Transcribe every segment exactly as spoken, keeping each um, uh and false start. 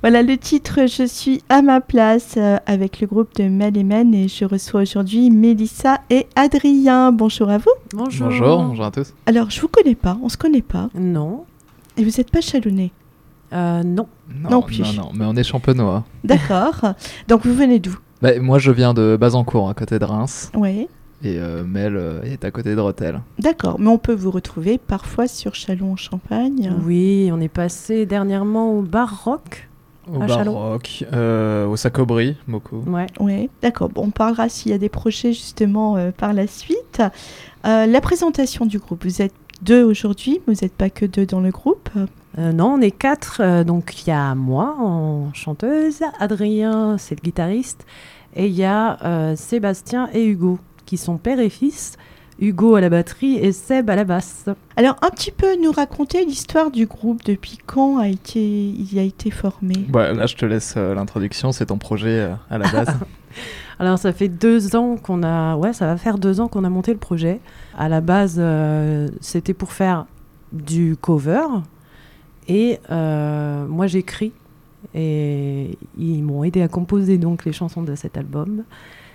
Voilà le titre « Je suis à ma place » euh, avec le groupe de Mel et Men et je reçois aujourd'hui Mélissa et Adrien. Bonjour à vous. Bonjour. Bonjour, bonjour à tous. Alors, je vous connais pas, on se connaît pas. Non. Et vous n'êtes pas chalonnais? Euh, non. Non, Non plus. non, non, mais on est champenois. D'accord. Donc, vous venez d'où? Bah, moi, je viens de Bazancourt, à côté de Reims. Oui. Et euh, Mel euh, est à côté de Rethel. D'accord, mais on peut vous retrouver parfois sur Châlons-en-Champagne. Oui, on est passé dernièrement au bar rock. Au À Châlons. baroque, euh, au Sacobri, beaucoup. Ouais. Oui, d'accord. Bon, on parlera s'il y a des projets justement euh, par la suite. Euh, la présentation du groupe, vous êtes deux aujourd'hui, vous n'êtes pas que deux dans le groupe. Euh, non, on est quatre. euh, donc il y a moi en chanteuse, Adrien, c'est le guitariste, et il y a euh, Sébastien et Hugo qui sont père et fils. Hugo à la batterie et Seb à la basse. Alors, un petit peu nous raconter l'histoire du groupe, depuis quand a été, il a été formé. Bah, là, je te laisse euh, l'introduction, c'est ton projet euh, à la base. Alors ça fait deux ans qu'on a, ouais, ça va faire deux ans qu'on a monté le projet. À la base, euh, c'était pour faire du cover et euh, moi j'écris et ils m'ont aidé à composer donc les chansons de cet album.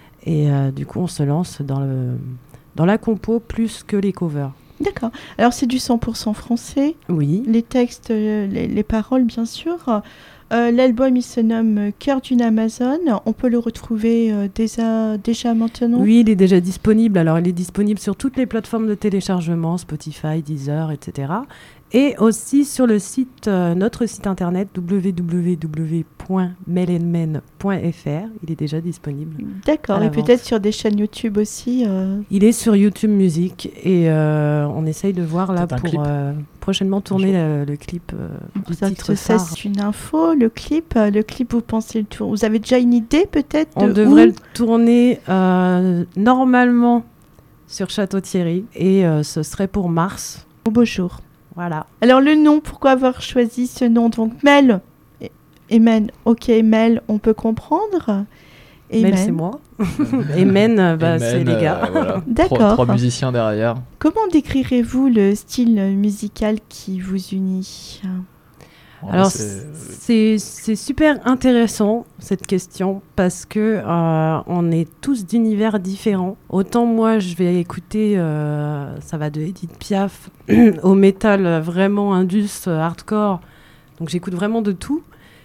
Et euh, du coup, on se lance dans le dans la compo plus que les covers. D'accord. Alors, c'est du cent pour cent français. Oui. Les textes, euh, les, les paroles, bien sûr. Euh, l'album, il se nomme Cœur d'une Amazone. On peut le retrouver euh, déjà, déjà maintenant. Oui, il est déjà disponible. Alors, il est disponible sur toutes les plateformes de téléchargement, Spotify, Deezer, et cetera. Et aussi sur le site, euh, notre site internet w w w point mel and men point f r. Il est déjà disponible. D'accord. À la Et vente. peut-être sur des chaînes YouTube aussi. euh. Il est sur YouTube Music et euh, on essaye de voir là Peut-être un pour clip. euh, prochainement tourner le, le clip euh, Pour du ça, titre que ça, phare. c'est une info. Le clip, euh, le clip, vous pensez le tour. Vous avez déjà une idée peut-être On de devrait où le tourner euh, normalement sur Château-Thierry et euh, ce serait pour mars. Au beau jour. Voilà. Alors le nom, pourquoi avoir choisi ce nom? Donc Mel et, et Men. Ok, Mel, on peut comprendre. Et Mel, Men. c'est moi. Et Men, euh, bah, Et c'est Men, les gars. euh, voilà. D'accord. Trois, trois musiciens derrière. Comment décrirez-vous le style musical qui vous unit? Bon, Alors, c'est- c'est c'est super intéressant cette question parce que euh, on est tous d'univers différents. Autant moi, je vais écouter, euh, ça va de Edith Piaf au métal euh, vraiment indus, euh, hardcore. Donc j'écoute vraiment de tout.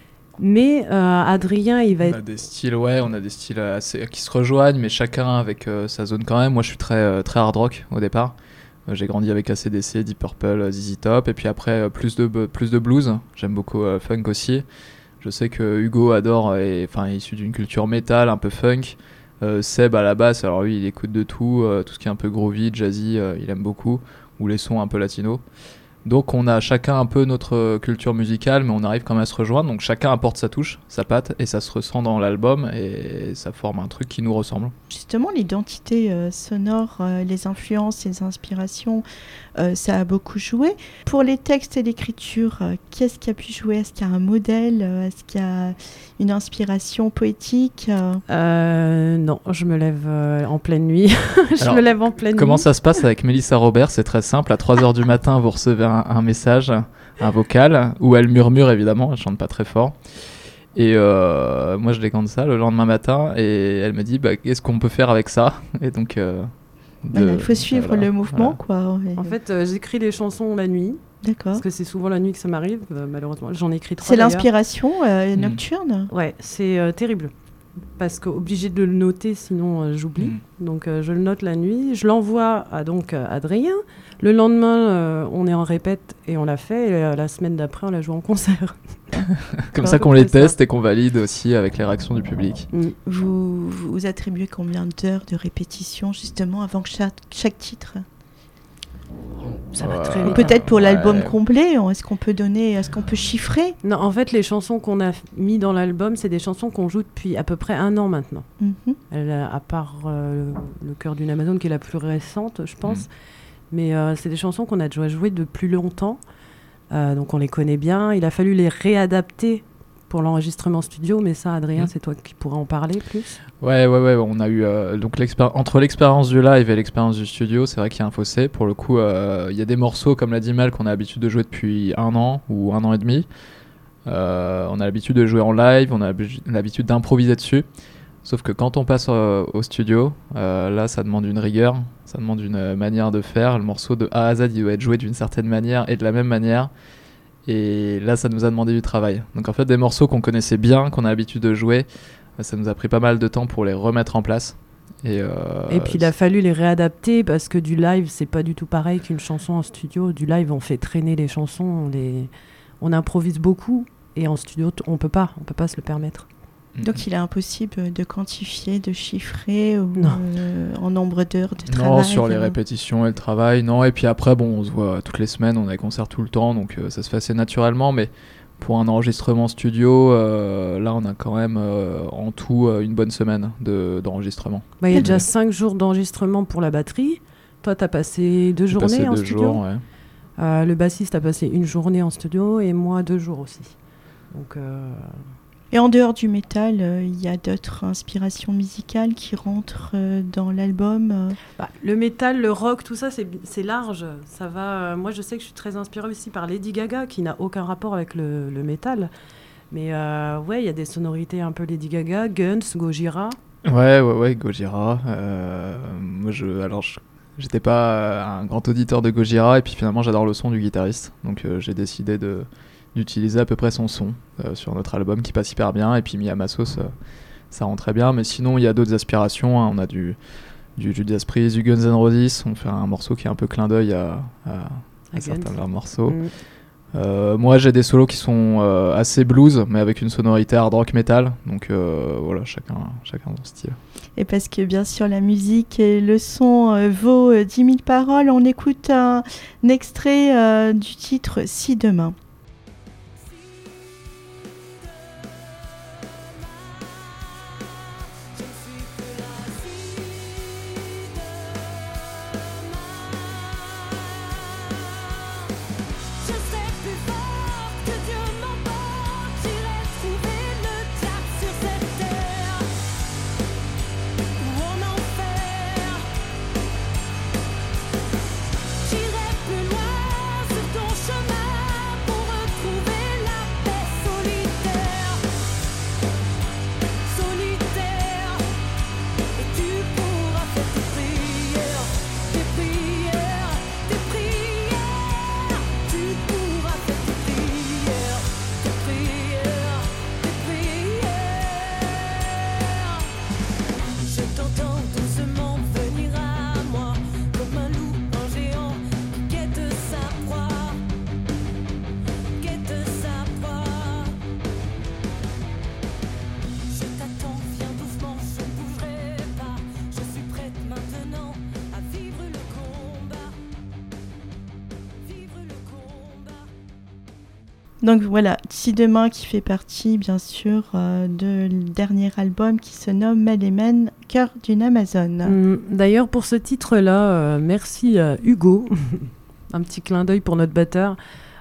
Mais euh, Adrien, il va On être a des styles, ouais, on a des styles assez, qui se rejoignent, mais chacun avec euh, sa zone quand même. Moi, je suis très, euh, très hard rock au départ. Euh, j'ai grandi avec A C D C, Deep Purple, euh, Z Z Top, et puis après euh, plus de b- plus de blues. J'aime beaucoup euh, funk aussi. Je sais que Hugo adore, et enfin issu d'une culture métal, un peu funk. Euh, Seb à la basse, alors lui, il écoute de tout, euh, tout ce qui est un peu groovy, jazzy, euh, il aime beaucoup, ou les sons un peu latinos. Donc on a chacun un peu notre euh, culture musicale, mais on arrive quand même à se rejoindre. Donc chacun apporte sa touche, sa patte, et ça se ressent dans l'album, et ça forme un truc qui nous ressemble. Justement, l'identité euh, sonore, euh, les influences, les inspirations, euh, ça a beaucoup joué. Pour les textes et l'écriture, euh, qu'est-ce qui a pu jouer? Est-ce qu'il y a un modèle? euh, Est-ce qu'il y a une inspiration poétique? euh Euh, non, je me lève euh, en pleine nuit. je Alors, me lève en pleine Comment nuit. ça se passe avec Mélissa Robert? C'est très simple. À trois heures du matin, vous recevez un, un message, un vocal, où elle murmure évidemment, elle chante pas très fort. Et euh, moi je décante ça le lendemain matin et elle me dit bah, qu'est-ce qu'on peut faire avec ça? Et donc euh, de- Voilà, il faut suivre voilà, le mouvement, voilà. quoi. ouais. En fait, euh, j'écris les chansons la nuit. D'accord. Parce que c'est souvent la nuit que ça m'arrive, euh, malheureusement. J'en ai écrit trois. C'est d'ailleurs. l'inspiration euh, Mm. nocturne. Ouais, c'est euh, terrible. Parce qu'obligé de le noter, sinon euh, j'oublie. Mm. Donc euh, je le note la nuit. Je l'envoie à donc euh, Adrien. Le lendemain, euh, on est en répète et on l'a fait. Et euh, la semaine d'après, on l'a joué en concert. Comme C'est ça à peu qu'on les près ça. teste et qu'on valide aussi avec les réactions du public. Mm. Vous, vous attribuez combien d'heures de répétition justement avant chaque, chaque titre? Ça va Ouais. très Ou vite. peut-être pour Ouais. l'album complet, est-ce qu'on peut donner, est-ce qu'on peut chiffrer? Non, en fait, les chansons qu'on a f- mis dans l'album, c'est des chansons qu'on joue depuis à peu près un an maintenant. Mhm. Elle, a- à part euh, Le cœur d'une Amazone, qui est la plus récente, je pense. Mm. Mais euh, c'est des chansons qu'on a déjà jouées depuis longtemps. Euh, donc on les connaît bien. Il a fallu les réadapter pour l'enregistrement studio. Mais ça, Adrien, Mm. c'est toi qui pourras en parler plus. Ouais, ouais, ouais, on a eu euh, donc l'expéri- entre l'expérience du live et l'expérience du studio, c'est vrai qu'il y a un fossé. Pour le coup, euh, il y a des morceaux comme l'a dit Mel qu'on a l'habitude de jouer depuis un an ou un an et demi. Euh, on a l'habitude de jouer en live, on a l'habitude d'improviser dessus. Sauf que quand on passe euh, au studio, euh, là ça demande une rigueur, ça demande une euh, manière de faire. Le morceau de A à Z il doit être joué d'une certaine manière et de la même manière. Et là ça nous a demandé du travail. Donc en fait des morceaux qu'on connaissait bien, qu'on a l'habitude de jouer, ça nous a pris pas mal de temps pour les remettre en place. Et, euh, et puis il a fallu les réadapter parce que du live c'est pas du tout pareil qu'une chanson en studio. Du live on fait traîner les chansons, on, les... on improvise beaucoup et en studio on peut pas, on peut pas se le permettre. Donc il est impossible de quantifier, de chiffrer ou, euh, en nombre d'heures de travail. Non, sur les répétitions et le travail, non. Et puis après, bon, on se voit toutes les semaines, on a des concerts tout le temps, donc euh, ça se fait assez naturellement. Mais pour un enregistrement studio, euh, là, on a quand même euh, en tout euh, une bonne semaine de, d'enregistrement. Bah, il y a déjà cinq jours d'enregistrement pour la batterie. Toi, tu as passé deux J'ai journées passé en deux studio. Jours, ouais. euh, le bassiste a passé une journée en studio et moi deux jours aussi. Donc... Euh... Et en dehors du métal, il euh, y a d'autres inspirations musicales qui rentrent euh, dans l'album euh... bah, Le métal, le rock, tout ça, c'est, c'est large. Ça va, euh, moi, je sais que je suis très inspirée aussi par Lady Gaga, qui n'a aucun rapport avec le, le métal. Mais euh, ouais, il y a des sonorités un peu Lady Gaga, Guns, Gojira. Ouais, ouais, ouais, Gojira. Euh, moi, je, alors, je, j'étais pas un grand auditeur de Gojira, et puis finalement, j'adore le son du guitariste. Donc, euh, j'ai décidé de... d'utiliser à peu près son son euh, sur notre album qui passe hyper bien, et puis mis à ma sauce euh, ça rend très bien. Mais sinon il y a d'autres aspirations, hein. On a du, du Judas Priest, du Guns N' Roses, on fait un morceau qui est un peu clin d'œil à, à, à certains de leurs morceaux. mm. euh, moi j'ai des solos qui sont euh, assez blues mais avec une sonorité hard rock metal, donc euh, voilà, chacun, chacun son style. Et parce que bien sûr la musique et le son euh, vaut euh, dix mille paroles, on écoute un, un extrait euh, du titre Si demain. Donc voilà, Si demain qui fait partie bien sûr euh, de le dernier album qui se nomme Mel et Men, Cœur d'une Amazone. Mmh, d'ailleurs pour ce titre-là, euh, merci à Hugo, un petit clin d'œil pour notre batteur.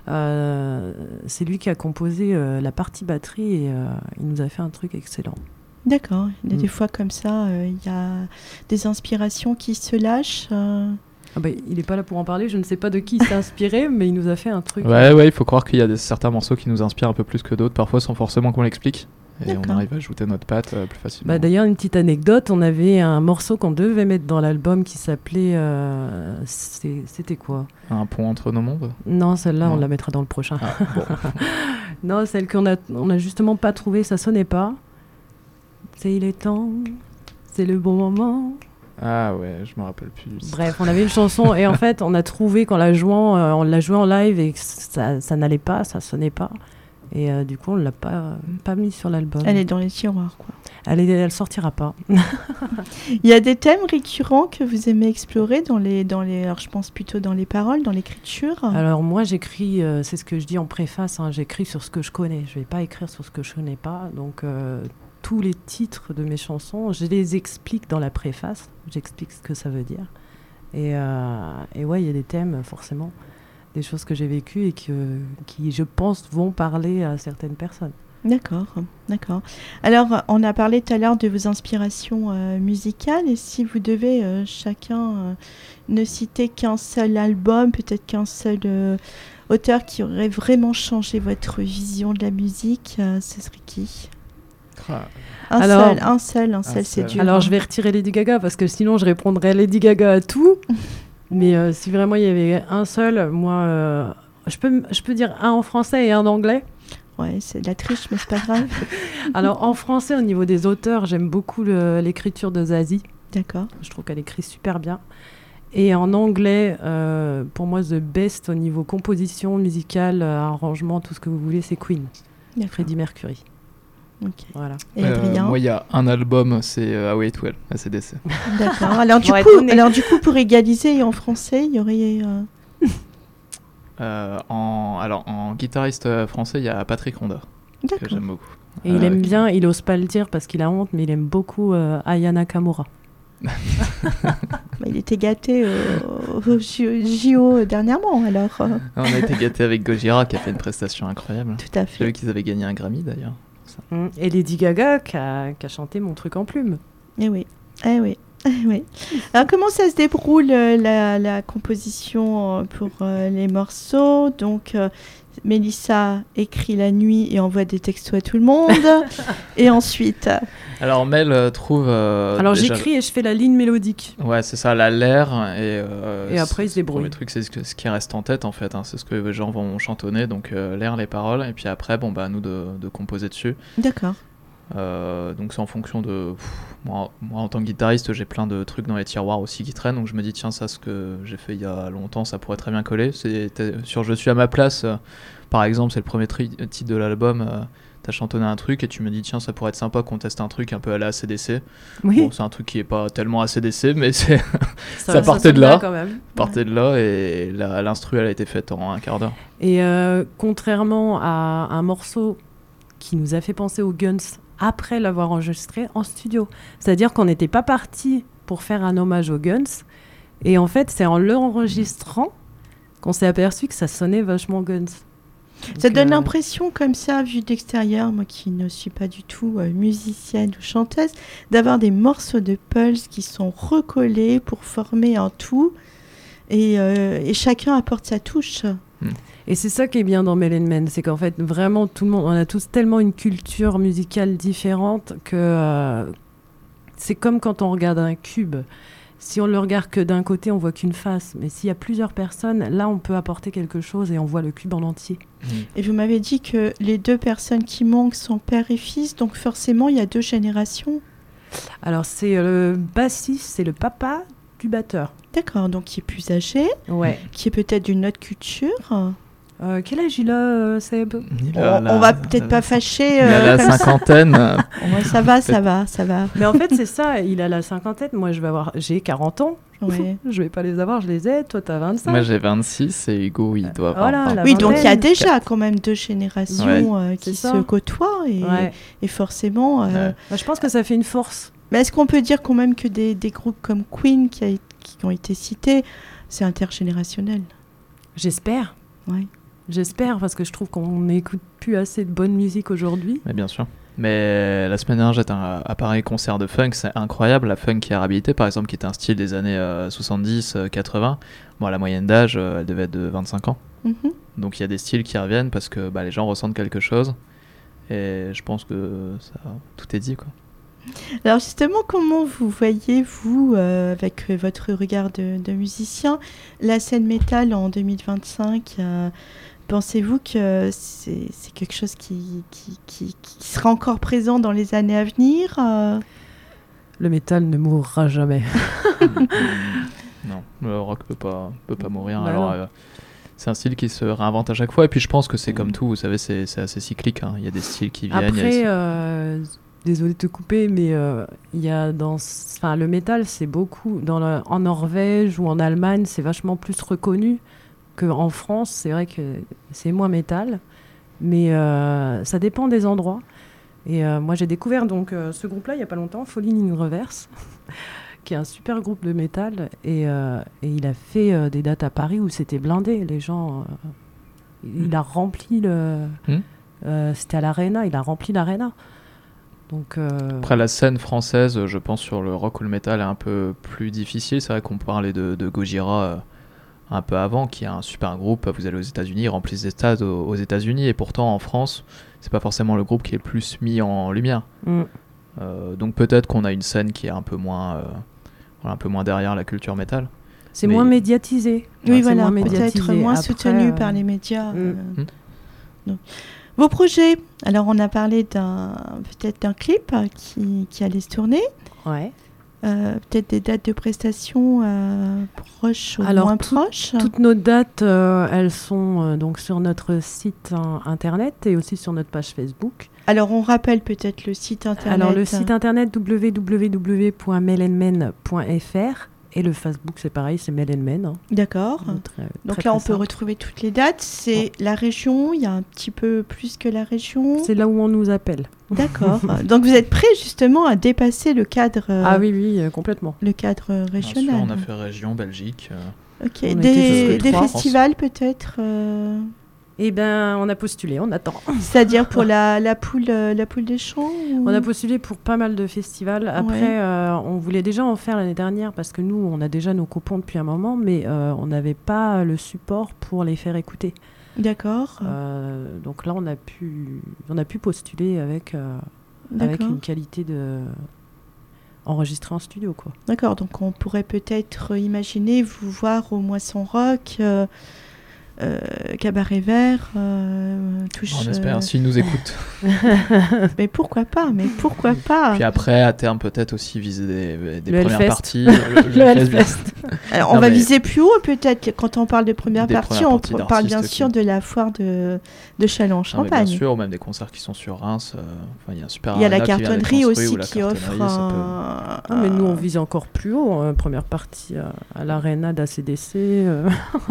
Euh, c'est lui qui a composé euh, la partie batterie et euh, il nous a fait un truc excellent. D'accord, il y a mmh. des fois comme ça, il euh, y a des inspirations qui se lâchent. Euh... Ah bah, il n'est pas là pour en parler, je ne sais pas de qui il s'est inspiré, mais il nous a fait un truc. Ouais, ouais, il faut croire qu'il y a des, certains morceaux qui nous inspirent un peu plus que d'autres, parfois sans forcément qu'on l'explique. Et D'accord. on arrive à ajouter notre patte euh, plus facilement. Bah, d'ailleurs, une petite anecdote, on avait un morceau qu'on devait mettre dans l'album qui s'appelait... Euh, c'est, c'était quoi ? Un pont entre nos mondes ? Non, celle-là, non. On la mettra dans le prochain. Ah, bon. Non, celle qu'on a, on a justement pas trouvée, ça sonnait pas. C'est il est temps, c'est le bon moment... Ah ouais, je me rappelle plus. Bref, on avait une chanson et en fait, on a trouvé qu'en la jouant, euh, on l'a jouée en live et que ça, ça n'allait pas, ça sonnait pas. Et euh, du coup, on l'a pas, pas mis sur l'album. Elle est dans les tiroirs, quoi. Elle, est, elle sortira pas. Il y a des thèmes récurrents que vous aimez explorer dans les, dans les, alors je pense plutôt dans les paroles, dans l'écriture. Alors moi, j'écris, euh, c'est ce que je dis en préface, hein, j'écris sur ce que je connais. Je vais pas écrire sur ce que je connais pas. Donc euh, tous les titres de mes chansons, je les explique dans la préface. J'explique ce que ça veut dire. Et, euh, et ouais, il y a des thèmes, forcément, des choses que j'ai vécues et que, qui, je pense, vont parler à certaines personnes. D'accord, d'accord. Alors, on a parlé tout à l'heure de vos inspirations euh, musicales. Et si vous devez euh, chacun euh, ne citer qu'un seul album, peut-être qu'un seul euh, auteur qui aurait vraiment changé votre vision de la musique, euh, ce serait qui ? Ah. Un Alors- seul, un seul, un seul, c'est seul. dur. Alors hein. je vais retirer Lady Gaga parce que sinon je répondrais Lady Gaga à tout. Mais euh, si vraiment il y avait un seul, moi, euh, je, peux, m- je peux dire un en français et un en anglais. Ouais, c'est de la triche, mais c'est pas grave. Alors en français, au niveau des auteurs, j'aime beaucoup le- l'écriture de Zazie. D'accord. Je trouve qu'elle écrit super bien. Et en anglais, euh, pour moi, the best au niveau composition musicale, euh, arrangement, tout ce que vous voulez, c'est Queen, D'accord. Freddie Mercury. Ok. Voilà. Et Euh, Adrien moi, il y a un album, c'est euh, Away It Well, A C D C. D'accord. Alors du, Bon, coup, étonné. alors du coup, pour égaliser en français, il y aurait... euh, Euh, en, alors, en guitariste euh, français, il y a Patrick Ronda, que D'accord. j'aime beaucoup. Et il Euh, aime bien, il ose pas le dire parce qu'il a honte, mais il aime beaucoup euh, Aya Nakamura. Bah, il était gâté au, au J O dernièrement, alors. euh, On a été gâtés avec Gojira qui a fait une prestation incroyable. tout à J'ai vu fait. qu'ils avaient gagné un Grammy d'ailleurs. Mm. Et Lady Gaga qui a, qui a chanté Mon truc en plume. Eh oui. Eh oui. Eh oui. Alors comment ça se déroule euh, la, la composition euh, pour euh, les morceaux? Donc euh, Mélissa écrit la nuit et envoie des textos à tout le monde. Et ensuite, euh, Alors Mel euh, trouve. euh, Alors déjà- j'écris et je fais la ligne mélodique. Ouais, c'est ça, la l'air. Et, euh, Et après, c'est- il se débrouille. Le premier truc, c'est ce, que- ce qui reste en tête en fait. hein, c'est ce que les gens vont chantonner. Donc euh, l'air, les paroles. Et puis après, bon, bah, à nous de, de composer dessus. d'accord. Euh, donc c'est en fonction de. pff, moi, moi, en tant que guitariste, j'ai plein de trucs dans les tiroirs aussi qui traînent. Donc je me dis, tiens, ça, ce que j'ai fait il y a longtemps, ça pourrait très bien coller. C'était sur Je suis à ma place, euh, par exemple, c'est le premier tri- titre de l'album. euh, T'as chantonné un truc et tu me dis, tiens, ça pourrait être sympa qu'on teste un truc un peu à la A C D C. Oui, Bon, c'est un truc qui est pas tellement A C D C, mais c'est ça ça partait sonne de là. bien quand même. partait de là et la- l'instru, elle a été faite en un quart d'heure. Et euh, contrairement à un morceau qui nous a fait penser aux Guns après l'avoir enregistré en studio. C'est-à-dire qu'on n'était pas parti pour faire un hommage aux Guns. Et en fait, c'est en l'enregistrant qu'on s'est aperçu que ça sonnait vachement Guns. Ça Donc, donne euh, l'impression, comme ça, vu d'extérieur, moi qui ne suis pas du tout euh, musicienne ou chanteuse, d'avoir des morceaux de Pulse qui sont recollés pour former un tout. Et, euh, et chacun apporte sa touche. Et c'est ça qui est bien dans Melaine Men, c'est qu'en fait, vraiment, tout le monde, on a tous tellement une culture musicale différente que euh, c'est comme quand on regarde un cube. Si on le regarde que d'un côté, on voit qu'une face. Mais s'il y a plusieurs personnes, là, on peut apporter quelque chose et on voit le cube en entier. Et vous m'avez dit que les deux personnes qui manquent sont père et fils, donc forcément, il y a deux générations. Alors, c'est euh, le bassiste, c'est le papa du batteur. D'accord, donc qui est plus âgé, Ouais. qui est peut-être d'une autre culture. Euh, quel âge il a, euh, Seb? Il On, a on la- va peut-être pas fâcher. Il a euh, la comme ça. cinquantaine. Ouais, ça va, ça va, ça va. Mais en fait, c'est ça, il a la cinquantaine. Moi, je vais avoir... j'ai quarante ans. Ouais. Je vais pas les avoir, je les ai. Toi, t'as vingt-cinq. Moi j'ai vingt-six et Hugo il doit avoir Voilà, vingt. la Oui, donc il y a vingtaine. déjà quand même deux générations Ouais. euh, qui C'est se ça. côtoient et, Ouais. et forcément. euh, Ouais. Bah, je pense que ça fait une force. Mais est-ce qu'on peut dire quand même que des, des groupes comme Queen qui, a- qui ont été cités, c'est intergénérationnel? J'espère. Ouais. J'espère, parce que je trouve qu'on n'écoute plus assez de bonne musique aujourd'hui. Mais bien sûr. Mais la semaine dernière, j'étais à un pareil concert de funk, c'est incroyable. La funk qui a réhabilité, par exemple, qui était un style des années euh, soixante-dix, euh, quatre-vingts. Bon, la moyenne d'âge, euh, elle devait être de vingt-cinq ans. Mhm. Donc il y a des styles qui reviennent parce que bah, les gens ressentent quelque chose. Et je pense que ça, tout est dit, quoi. Alors justement, comment vous voyez, vous, euh, avec euh, votre regard de, de musicien, la scène métal en deux mille vingt-cinq euh, Pensez-vous que c'est c'est quelque chose qui, qui, qui, qui sera encore présent dans les années à venir euh Le métal ne mourra jamais. Non, le rock peut pas, peut pas mourir. Bah Alors, non. euh, c'est un style qui se réinvente à chaque fois. Et puis je pense que c'est Mm. comme tout, vous savez, c'est c'est assez cyclique. hein. Il y a des styles qui viennent. il y a des Après, styles- euh, désolé de te couper, mais euh, il y a dans, enfin, le métal, c'est beaucoup dans le- en Norvège ou en Allemagne, c'est vachement plus reconnu qu'en France. C'est vrai que c'est moins métal, mais euh, ça dépend des endroits. Et euh, moi, j'ai découvert donc euh, ce groupe-là il y a pas longtemps, Falling in Reverse, qui est un super groupe de métal, et, euh, et il a fait euh, des dates à Paris où c'était blindé. Les gens, euh, il a rempli le, Mm. euh, c'était à l'Arena, il a rempli l'Arena. Donc, euh, Après, la scène française, je pense, sur le rock ou le métal est un peu plus difficile. C'est vrai qu'on parlait de, de Gojira euh, un peu avant, qui est un super groupe. Vous allez aux États-Unis, ils remplissent des stades aux, aux États-Unis, et pourtant en France, c'est pas forcément le groupe qui est le plus mis en lumière. Mm. Euh, donc peut-être qu'on a une scène qui est un peu moins, euh, un peu moins derrière la culture métal. C'est mais... moins médiatisé. Oui, ouais, voilà, moins peut-être moins Après, soutenu euh... par les médias. Mm. Euh... Mm. Donc. Vos projets, alors on a parlé d'un, peut-être d'un clip qui, qui allait se tourner. Ouais. Euh, peut-être des dates de prestations euh, proches ou Alors, moins tout, proches. Toutes nos dates, euh, elles sont euh, donc sur notre site hein, internet et aussi sur notre page Facebook. Alors on rappelle peut-être le site internet. Alors le site internet w w w point melenmen point f r. Et le Facebook, c'est pareil, c'est Mel and Men. Hein. D'accord. Très, Donc très, là, on peut simple. retrouver toutes les dates. C'est oh. la région, il y a un petit peu plus que la région. C'est là où on nous appelle. D'accord. Donc vous êtes prêts justement à dépasser le cadre... Euh, ah oui, oui, euh, complètement. Le cadre régional. Bien sûr, on a fait région, Belgique. Euh, ok. Des, des festivals peut-être euh... Eh bien, on a postulé, on attend. C'est-à-dire pour la, la, poule, la poule des champs ou... On a postulé pour pas mal de festivals. Après, ouais. euh, on voulait déjà en faire l'année dernière parce que nous, on a déjà nos coupons depuis un moment, mais euh, on n'avait pas le support pour les faire écouter. D'accord. Euh, donc là, on a pu, on a pu postuler avec, euh, avec une qualité de... enregistré en studio, quoi. D'accord, donc on pourrait peut-être imaginer vous voir au Moisson Rock... Euh, Euh, Cabaret Vert, euh, touche. On espère, euh... s'ils nous écoutent. Mais pourquoi pas, mais pourquoi pas. Puis après, à terme, peut-être aussi viser des, des le premières Hellfest. parties. Le, le Hellfest. Alors, on non, va viser plus haut, peut-être. Quand on parle de première partie, on p- parle bien sûr qui... de la foire de, de Châlons-Champagne. Bien sûr, ou même des concerts qui sont sur Reims. Euh, il y a un super. Il y a la cartonnerie aussi qui cartonnerie, offre. Un... Peut... Non, mais nous, on vise encore plus haut. Hein, première partie à, à l'Arena d'A C D C. Euh...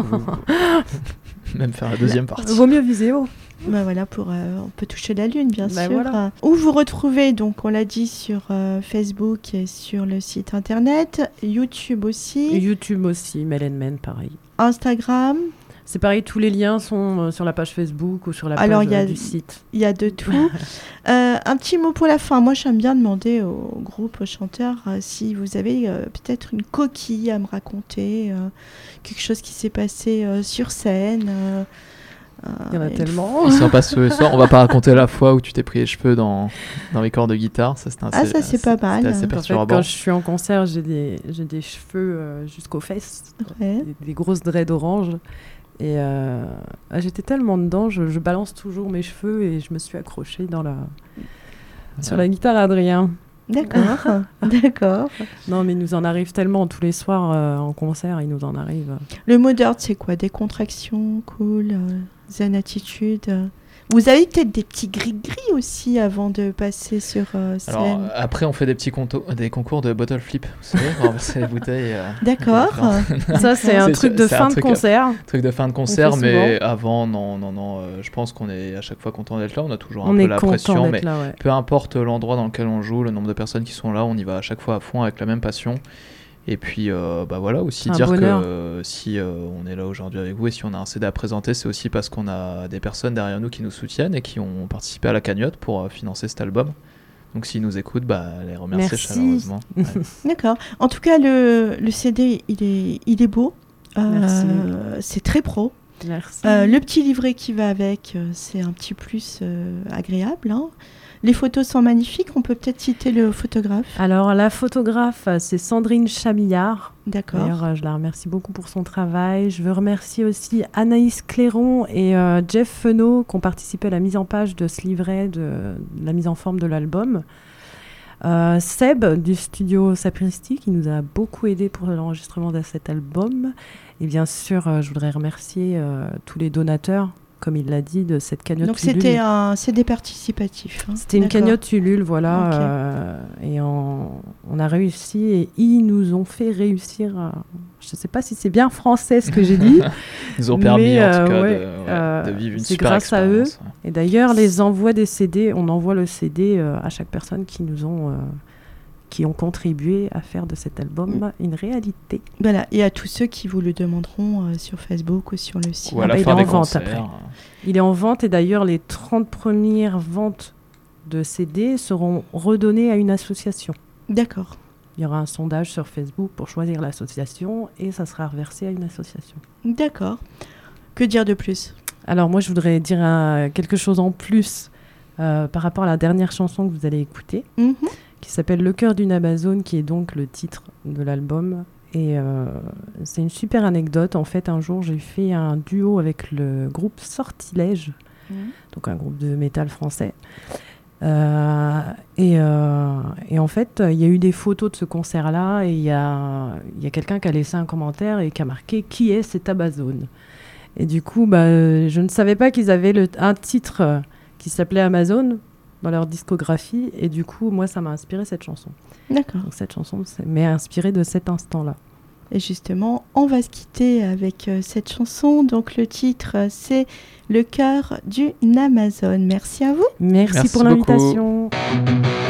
Même faire la deuxième partie. Vaut mieux viser haut. Bah voilà, pour, euh, on peut toucher la lune, bien bah sûr. Voilà. Où vous retrouvez, donc on l'a dit, sur euh, Facebook et sur le site internet, YouTube aussi. YouTube aussi, Mel and Men, pareil. Instagram. C'est pareil, tous les liens sont euh, sur la page Facebook ou sur la Alors, page y a, euh, du site. Il y a de tout. euh, un petit mot pour la fin. Moi, j'aime bien demander au groupe, aux chanteurs, euh, si vous avez euh, peut-être une coquille à me raconter, euh, quelque chose qui s'est passé euh, sur scène. Euh, Il y en a tellement. Il s'en passe ce soir. On va pas raconter la fois où tu t'es pris les cheveux dans, dans les cordes de guitare. Ça, c'était assez, ah, ça, c'est assez, pas mal. Assez en fait, quand je suis en concert, j'ai des, j'ai des cheveux euh, jusqu'aux fesses. Ouais. Des, des grosses dreads orange. Et euh, ah, j'étais tellement dedans, je, je balance toujours mes cheveux et je me suis accrochée dans la... ouais. sur la guitare Adrien. D'accord, d'accord. Non, mais il nous en arrive tellement tous les soirs euh, en concert, il nous en arrive. Le mot d'ordre, c'est quoi? Décontraction, cool, euh, zen attitude euh. Vous avez peut-être des petits gris-gris aussi avant de passer sur euh, scène. Alors, après, on fait des petits conto- des concours de bottle flip. Vous savez, renverser les bouteilles. Euh, D'accord. Ça, c'est un c'est, truc de c'est fin un de truc, concert. Un truc de fin de concert, mais avant, non, non, non. Euh, je pense qu'on est à chaque fois content d'être là. On a toujours un on peu est la pression, mais là, ouais. peu importe l'endroit dans lequel on joue, le nombre de personnes qui sont là, on y va à chaque fois à fond avec la même passion. Et puis euh, bah voilà, aussi un dire bonheur. que euh, si euh, on est là aujourd'hui avec vous et si on a un C D à présenter, c'est aussi parce qu'on a des personnes derrière nous qui nous soutiennent et qui ont participé à la cagnotte pour euh, financer cet album. Donc s'ils nous écoutent, bah, les remercier Merci. chaleureusement. Ouais. D'accord. En tout cas, le, le C D, il est, il est beau. Merci. Euh, c'est très pro. Merci. Euh, le petit livret qui va avec, euh, c'est un petit plus euh, agréable. Hein. Les photos sont magnifiques. On peut peut-être citer le photographe. Alors, la photographe, c'est Sandrine Chamillard. D'accord. D'ailleurs, je la remercie beaucoup pour son travail. Je veux remercier aussi Anaïs Clairon et euh, Jeff Fenot qui ont participé à la mise en page de ce livret, de, de la mise en forme de l'album. Euh, Seb du studio Sapristi qui nous a beaucoup aidé pour l'enregistrement de cet album. Et bien sûr, euh, je voudrais remercier euh, tous les donateurs, comme il l'a dit, de cette cagnotte Donc Ulule. c'était un C D participatif. Hein. C'était une D'accord. cagnotte Ulule, voilà. Okay. Euh, et on, on a réussi et ils nous ont fait réussir. À, je ne sais pas si c'est bien français ce que j'ai dit. Ils nous ont permis mais, en tout cas euh, ouais, de, ouais, euh, de vivre une c'est super grâce expérience. à eux. Et d'ailleurs, les envois des C D, on envoie le C D euh, à chaque personne qui nous ont... Euh, qui ont contribué à faire de cet album mmh. une réalité. Voilà, et à tous ceux qui vous le demanderont euh, sur Facebook ou sur le site. Ou à la ah bah, fin il est des en vente concerts. après. Il est en vente et d'ailleurs les trente premières ventes de C D seront redonnées à une association. D'accord. Il y aura un sondage sur Facebook pour choisir l'association et ça sera reversé à une association. D'accord. Que dire de plus ? Alors moi, je voudrais dire un, quelque chose en plus euh, par rapport à la dernière chanson que vous allez écouter, mm-hmm. qui s'appelle Le cœur d'une Amazone, qui est donc le titre de l'album. Et euh, c'est une super anecdote. En fait, un jour, j'ai fait un duo avec le groupe Sortilège, mmh. donc un groupe de métal français. Euh, et, euh, et en fait, il y a eu des photos de ce concert-là, et il y a, y a quelqu'un qui a laissé un commentaire et qui a marqué « Qui est cette Amazone ?» Et du coup, bah, je ne savais pas qu'ils avaient le, un titre qui s'appelait Amazone dans leur discographie, et du coup, moi, ça m'a inspiré cette chanson. D'accord. Donc cette chanson m'est inspirée de cet instant-là. Et justement, on va se quitter avec euh, cette chanson. Donc le titre, euh, c'est Le cœur d'une Amazone. Merci à vous. Merci, Merci pour beaucoup. l'invitation.